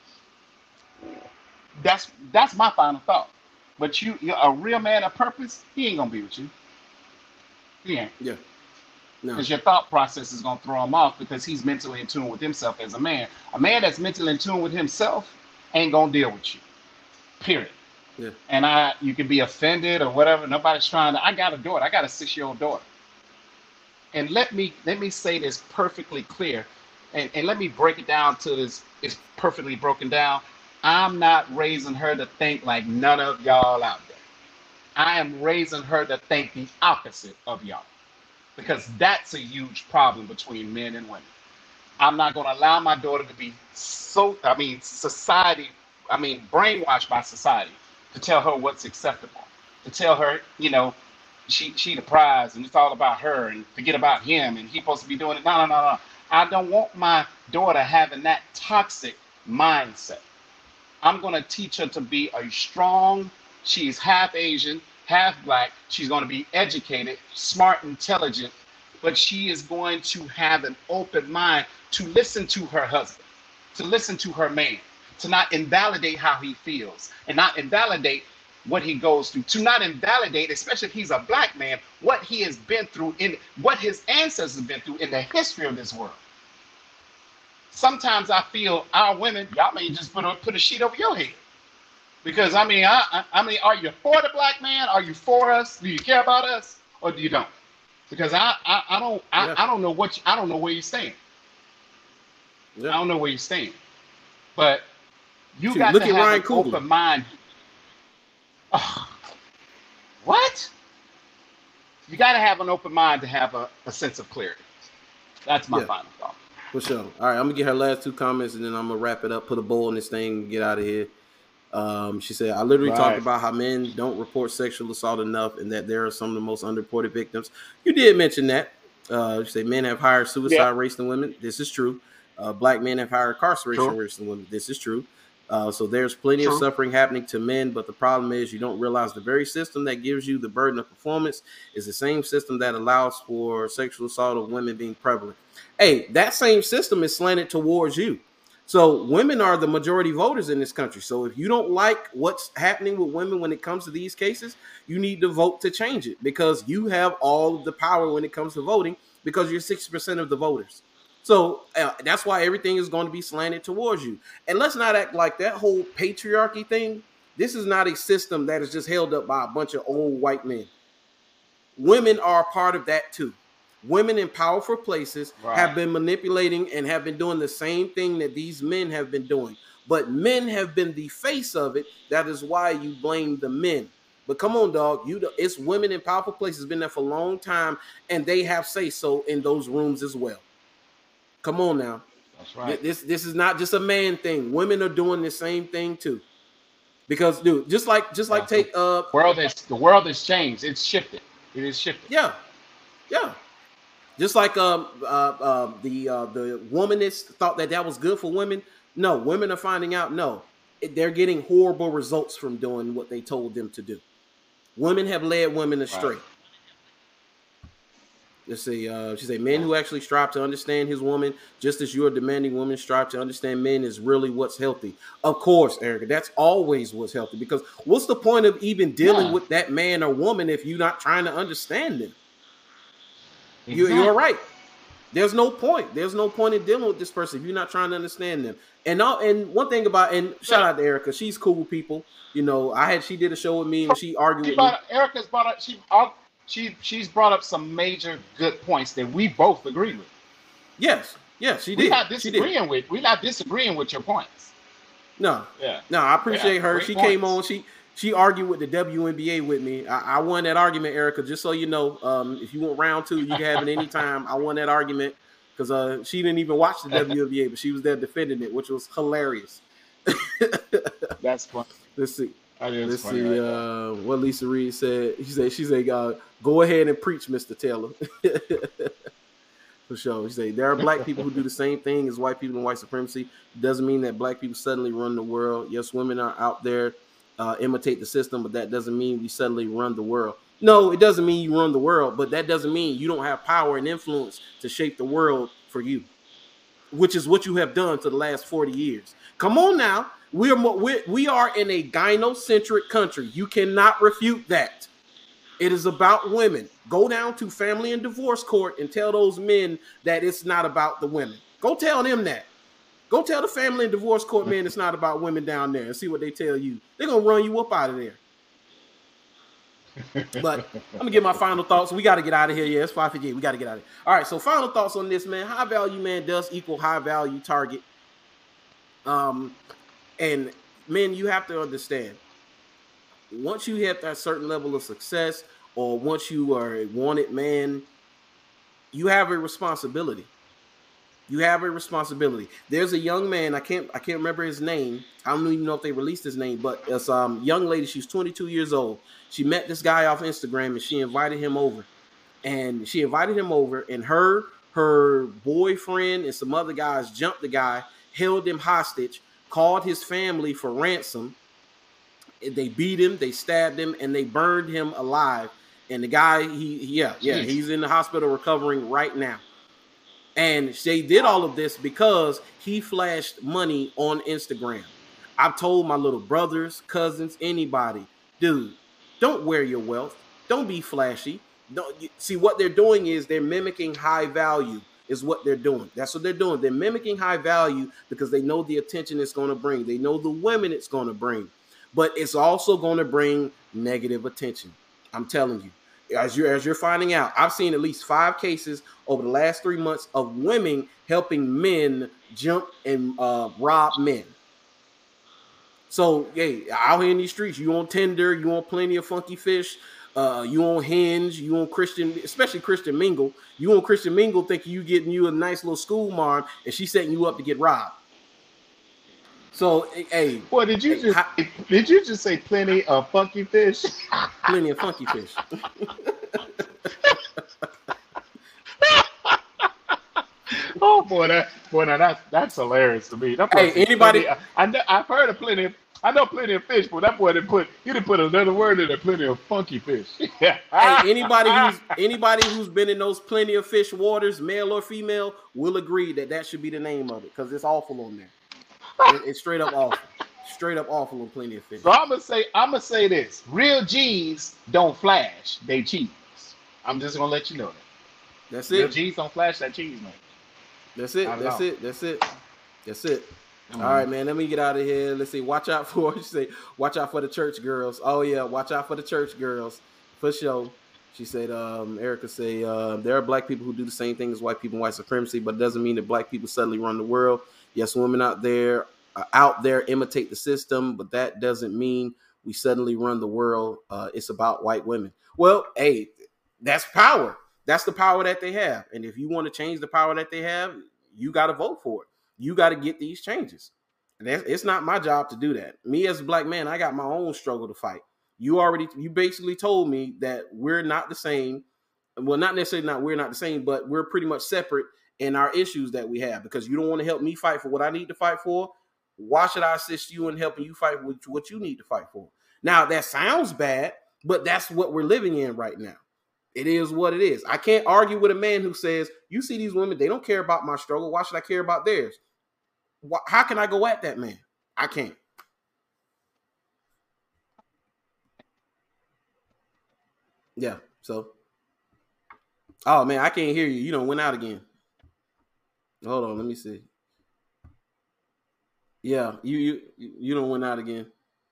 That's that's my final thought. But you you're a real man of purpose. He ain't gonna be with you. He ain't. Yeah. No. Because your thought process is going to throw him off because he's mentally in tune with himself as a man. A man that's mentally in tune with himself ain't going to deal with you. Period. Yeah. And I, you can be offended or whatever. Nobody's trying to. I got a daughter. I got a six-year-old daughter. And let me let me say this perfectly clear, and, and let me break it down till this is perfectly broken down. I'm not raising her to think like none of y'all out there. I am raising her to think the opposite of y'all, because that's a huge problem between men and women. I'm not going to allow my daughter to be so, I mean, society, I mean, brainwashed by society to tell her what's acceptable, to tell her, you know, she she the prize and it's all about her and forget about him and he's supposed to be doing it. No, no, no, no. I don't want my daughter having that toxic mindset. I'm going to teach her to be a strong, she's half Asian, half black. She's going to be educated, smart, intelligent, but she is going to have an open mind to listen to her husband, to listen to her man, to not invalidate how he feels and not invalidate what he goes through, to not invalidate, especially if he's a black man, what he has been through in what his ancestors have been through in the history of this world. Sometimes I feel our women, y'all may just put a, put a sheet over your head. Because I mean, I, I I mean, are you for the black man? Are you for us? Do you care about us, or do you don't? Because I I, I don't I, Yeah. I don't know what you, I don't know where you stand. I Yeah. don't know where you stand. But you Shoot, got look to at have Ryan an Coogler. open mind. Ugh, what? You got to have an open mind to have a, a sense of clarity. That's my Yeah, final thought. for sure. All right, I'm gonna get her last two comments and then I'm gonna wrap it up, put a bow on this thing, and get out of here. Um, she said, I literally talked Right. about how men don't report sexual assault enough and that there are some of the most underreported victims. You did mention that. Uh, you say men have higher Yeah. suicide rates than women. This is true. Uh, black men have higher incarceration True. rates than women. This is true. Uh, so there's plenty of True. suffering happening to men, but the problem is you don't realize the very system that gives you the burden of performance is the same system that allows for sexual assault of women being prevalent. Hey, that same system is slanted towards you. So women are the majority voters in this country. So if you don't like what's happening with women when it comes to these cases, you need to vote to change it because you have all of the power when it comes to voting because you're sixty percent of the voters. So uh, that's why everything is going to be slanted towards you. And let's not act like that whole patriarchy thing. This is not a system that is just held up by a bunch of old white men. Women are a part of that too. Women in powerful places Right. have been manipulating and have been doing the same thing that these men have been doing. But men have been the face of it. That is why you blame the men. But come on, dog. You, it's women in powerful places been there for a long time, and they have say so in those rooms as well. Come on now. That's right. This this is not just a man thing. Women are doing the same thing too. Because, dude, just like just like That's take uh the world has the world has changed. It's shifted. It is shifted. yeah, yeah. Just like um uh, uh the uh the womanists thought that that was good for women. No, women are finding out no, they're getting horrible results from doing what they told them to do. Women have led women astray. Right. Let's see. Uh, she say men Yeah. who actually strive to understand his woman, just as you are demanding women strive to understand men, is really what's healthy. Of course, Erica, that's always what's healthy. Because what's the point of even dealing Yeah. with that man or woman if you're not trying to understand them? You, Exactly. you're right. There's no point. There's no point in dealing with this person if you're not trying to understand them. And all, and one thing about and shout out to Erica, she's cool with people. You know, I had she did a show with me and she argued She with me. brought up, Erica's brought up. She uh, she she's brought up some major good points that we both agree with. Yes, yes, she We're did. not She did. disagreeing with. We're not disagreeing with your points. No, Yeah. no, I appreciate Yeah, her. great She came on. points. She she argued with the W N B A with me. I, I won that argument, Erica. Just so you know, um, if you want round two, you can have it anytime. I won that argument because uh, she didn't even watch the W N B A, but she was there defending it, which was hilarious. That's fun. Let's see. That is Let's funny see right there. uh, what Lisa Reed said. She said, "She said, uh, go ahead and preach, Mister Taylor." For sure. She said, there are black people who do the same thing as white people in white supremacy. It doesn't mean that black people suddenly run the world. Yes, women are out there uh, imitate the system, but that doesn't mean we suddenly run the world. No, it doesn't mean you run the world, but that doesn't mean you don't have power and influence to shape the world for you, which is what you have done for the last forty years. Come on now. We're, we're, we are in a gynocentric country. You cannot refute that. It is about women. Go down to family and divorce court and tell those men that it's not about the women. Go tell them that. Go tell the family and divorce court men it's not about women down there and see what they tell you. They're going to run you up out of there. But I'm going to get my final thoughts. We got to get out of here. Yeah, it's five fifty-eight. We got to get out of here. All right, so final thoughts on this, man. High value man does equal high value target. Um, and men, you have to understand, once you hit that certain level of success or once you are a wanted man, you have a responsibility. You have a responsibility. There's a young man, I can't I can't remember his name. I don't even know if they released his name, but it's a um, young lady. She's twenty-two years old. She met this guy off Instagram and she invited him over. And she invited him over and her, her boyfriend and some other guys jumped the guy, held him hostage, called his family for ransom. They beat him, they stabbed him, and they burned him alive. And the guy, he, yeah, yeah, Jeez. he's in the hospital recovering right now. And they did all of this because he flashed money on Instagram. I've told my little brothers, cousins, anybody, dude, don't wear your wealth. Don't be flashy. Don't you, see what they're doing is they're mimicking high value is what they're doing. That's what they're doing. They're mimicking high value because they know the attention it's going to bring. They know the women it's going to bring. but it's also going to bring negative attention. I'm telling you. As you're, as you're finding out, I've seen at least five cases over the last three months of women helping men jump and uh, rob men. So, hey, out here in these streets, you on Tinder, you on Plenty of Funky Fish, uh, you on Hinge, you on Christian, especially Christian Mingle. You on Christian Mingle thinking you getting you a nice little school marm, and she's setting you up to get robbed. So, hey. Well, did you hey, just how, did you just say Plenty of Funky Fish? Plenty of Funky Fish. Oh boy, that boy, now that's that's hilarious to me. That hey, anybody? Plenty, I, I I've heard of plenty of. I know Plenty of Fish, but that boy didn't put he didn't put another word in there. Plenty of Funky Fish. Hey, anybody who's anybody who's been in those Plenty of Fish waters, male or female, will agree that that should be the name of it because it's awful on there. It, it's straight up awful. Straight up awful on Plenty of Fish. So I'm gonna say I'm gonna say this: real G's don't flash, they cheese. I'm just gonna let you know that. That's real it. G's don't flash that cheese, man. That's it. That's know. it. That's it. That's it. Mm-hmm. All right, man. Let me get out of here. Let's see. Watch out for you say. Watch out for the church girls. Oh yeah, watch out for the church girls for sure. She said. Um, Erica say uh, there are black people who do the same thing as white people and white supremacy, but it doesn't mean that black people suddenly run the world. Yes, women out there uh, out there imitate the system, but that doesn't mean we suddenly run the world. Uh, it's about white women. Well, hey, that's power. That's the power that they have. And if you want to change the power that they have, you got to vote for it. You got to get these changes. And that's, it's not my job to do that. Me as a black man, I got my own struggle to fight. You already, you basically told me that we're not the same. Well, not necessarily not we're not the same, but we're pretty much separate in our issues that we have because you don't want to help me fight for what I need to fight for. Why should I assist you in helping you fight with what you need to fight for? Now, that sounds bad, but that's what we're living in right now. It is what it is. I can't argue with a man who says, you see these women, they don't care about my struggle. Why should I care about theirs? How can I go at that man? I can't. Yeah, so. Oh, man, I can't hear you. You done went out again. Hold on, let me see. Yeah, you you you done went out again.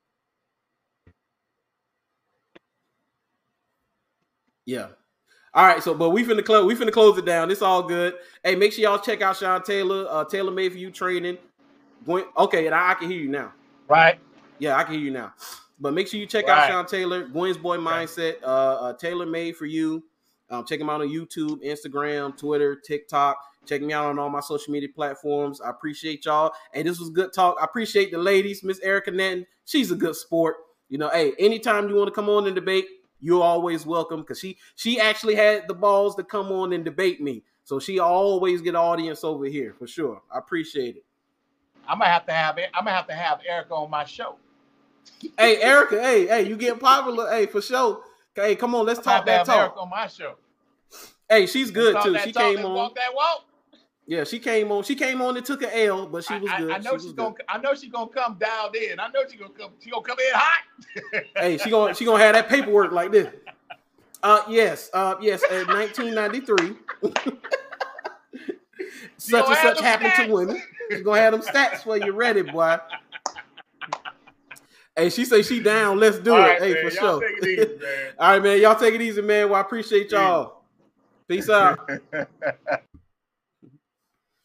Yeah. All right, so but we finna close. We finna close it down. It's all good. Hey, make sure y'all check out Sean Taylor, uh, Taylor Made for You training. Going okay, and I, I can hear you now. Right. Yeah, I can hear you now. But make sure you check right. out Sean Taylor, Gwen's Boy Mindset, uh, uh, Taylor Made for You. Um, check him out on YouTube, Instagram, Twitter, TikTok. Check me out on all my social media platforms. I appreciate y'all. Hey, this was good talk. I appreciate the ladies, Miss Erica Natton. She's a good sport. You know, hey, anytime you want to come on and debate, you're always welcome because she she actually had the balls to come on and debate me. So she always get audience over here for sure. I appreciate it. I'm gonna have to have it. I'm gonna have to have Erica on my show. Hey, Erica, hey, hey, you getting popular? Hey, for sure. Hey, come on, let's I'm talk that have talk. Erica on my show. Hey, she's good too. She talk came on. Walk that walk. Yeah, she came on. She came on and took an L, but she was I, good. I, I know she she's gonna. Good. I know she's gonna come dialed in. I know she's gonna come. She gonna come in hot. Hey, she gonna she gonna have that paperwork like this. Uh, yes, uh, yes. In nineteen ninety-three, such and such happened stats. to women. She's gonna have them stats for you ready, boy. Hey, she say she down. Let's do All it. Right, hey, man. for y'all sure. Take it easy, man. All right, man. Y'all take it easy, man. Well, I appreciate y'all. Peace out.